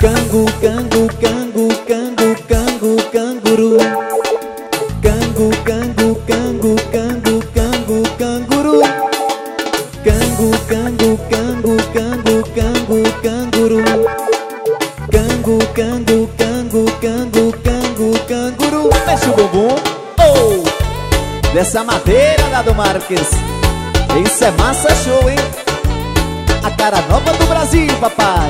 Cangu, cangu, cangu, cangu, cangu, canguru. Cangu, cangu, cangu, cangu, cangu, canguru. Cangu, cangu, cangu, cangu, cangu, canguru. Cangu, cangu, cangu, cangu, cangu, canguru. Mexe o bumbum, oh! Dessa madeira, Dado Marques. Isso é massa show, hein? A cara nova do Brasil, papai.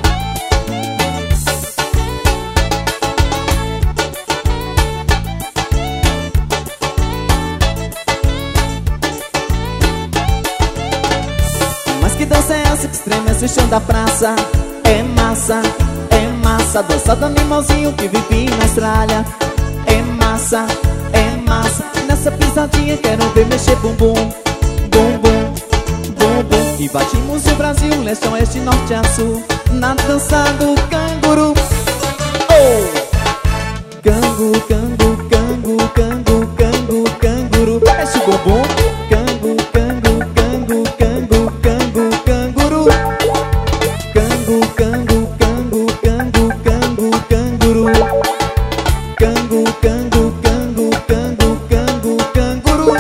Mas que dança é essa que estremece o chão da praça? É massa, dança do animalzinho que vive na Austrália. É massa, nessa pisadinha quero ver mexer bumbum, bumbum, bumbum. E batimos o Brasil, leste, oeste, norte a sul, na dança do canguru. Oh! Cangu, cangu, cangu, cangu, cangu, canguru. Mexe o bumbum. Cangu, cangu, cangu, cangu, cangu, canguru. Cangu, cangu, cangu, cangu, cangu, canguru. Cangu, cangu, cangu, cangu, cangu, canguru.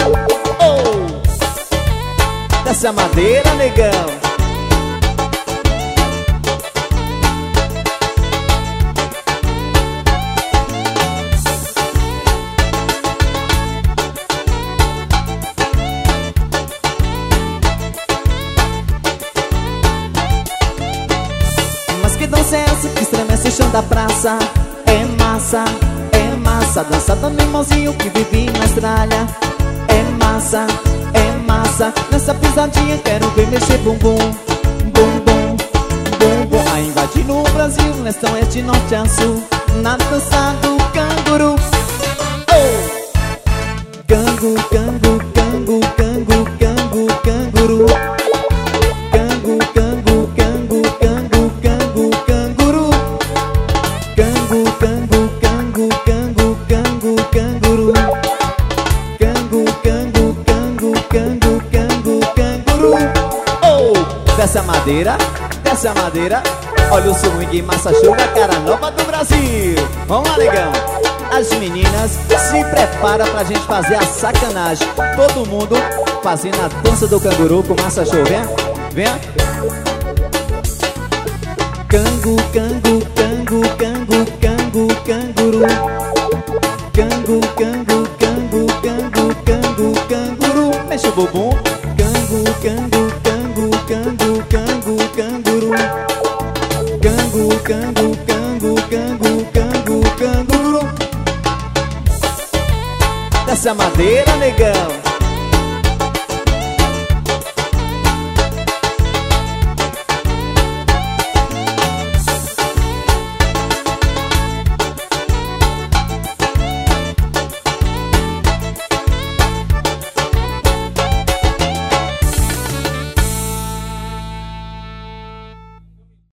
Oh! Dessa madeira, negão. Mas que dança é essa que estremece o chão da praça? É massa, dança do animalzinho que vive na Austrália. É massa, nessa pisadinha quero ver mexer bumbum, bumbum, bumbum. A invadir no Brasil, leste, oeste, norte a sul, na dança do canguru. Oh! Cangu, cangu, cangu, cangu, cangu, canguru. Cangu, cangu, cangu, cangu, cangu, canguru. Cangu, cangu, cangu, cangu, cangu, canguru. Cangu, cangu, cangu, cangu, cangu, canguru. Oh! Dessa madeira, olha o swing massa show da cara nova do Brasil. Vamos lá, negão. As meninas se preparam pra gente fazer a sacanagem. Todo mundo fazendo a dança do canguru com massa show. Vem, vem. Cangu, cangu, cangu, cangu, cangu, canguru. Cangu, cangu, cangu, cangu, cangu, canguru. Mexe o bumbum. Cangu, cangu, cangu, cangu, cangu, canguru. Cangu, cangu, cangu, cangu, cangu, canguru. Dessa madeira, negão.